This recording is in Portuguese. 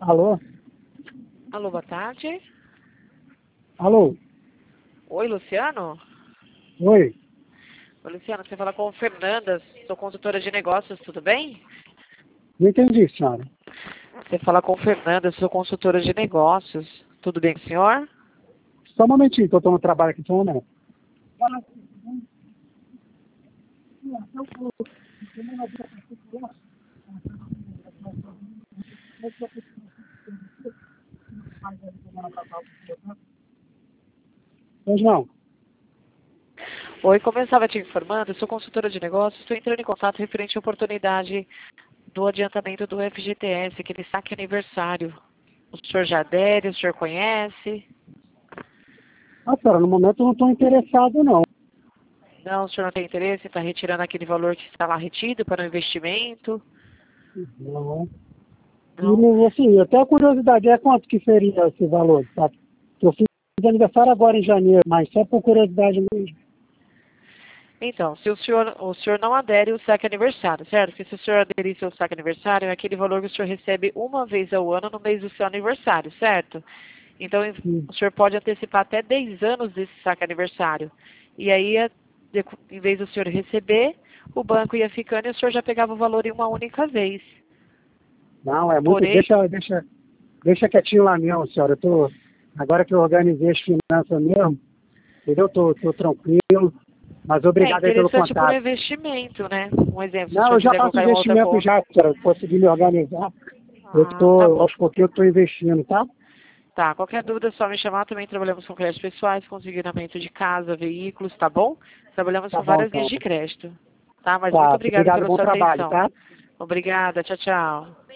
Alô? Alô, boa tarde. Alô? Oi, Luciano? Oi? Oi, Luciano, você fala com Fernanda, sou consultora de negócios, tudo bem? Não entendi, senhora. Você fala com Fernanda, sou consultora de negócios, tudo bem com o senhor? Só um momentinho que eu estou no trabalho aqui, só um momento. Pois não. Oi, como eu estava te informando, sou consultora de negócios, estou entrando em contato referente à oportunidade do adiantamento do FGTS, aquele saque aniversário. O senhor já adere, o senhor conhece? Ah, senhora, no momento eu não estou interessado, não. Não, o senhor não tem interesse em estar retirando aquele valor que está lá retido para o investimento? Não. Não? E, assim, até a curiosidade, é quanto que seria esse valor, tá? Eu fiz aniversário agora em janeiro, mas só por curiosidade mesmo. Então, se o senhor não adere ao saque aniversário, certo? Porque se o senhor aderir ao saque aniversário, é aquele valor que o senhor recebe uma vez ao ano no mês do seu aniversário, certo? Então, Sim. o senhor pode antecipar até 10 anos desse saque aniversário. E aí, em vez do senhor receber, o banco ia ficando e o senhor já pegava o valor em uma única vez. Não, é muito. Porém, Deixa quietinho lá mesmo, senhora. Agora que eu organizei as finanças mesmo, entendeu? Tô tranquilo. Mas é obrigado aí pelo interessante para o contato. investimento, né? Um exemplo, se o Não, senhor eu já quiser faço colocar em uma outra investimento conta. já, senhora. Consegui me organizar. Ah, tá bom. Aos pouquinhos eu tô investindo, tá? Tá, qualquer dúvida é só me chamar. Também trabalhamos com créditos pessoais, consignamento de casa, veículos, tá bom? Trabalhamos Tá com bom, várias linhas então. de crédito. Tá, mas muito Tá, obrigada obrigado, pela bom sua trabalho, atenção. tá? Obrigada, tchau, tchau.